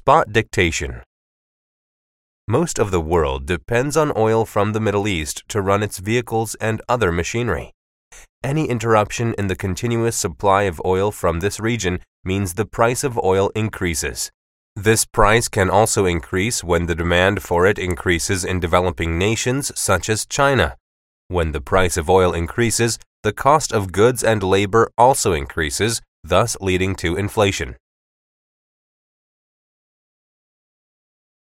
Spot dictation. Most of the world depends on oil from the Middle East to run its vehicles and other machinery. Any interruption in the continuous supply of oil from this region means the price of oil increases. This price can also increase when the demand for it increases in developing nations such as China. When the price of oil increases, the cost of goods and labor also increases, thus leading to inflation.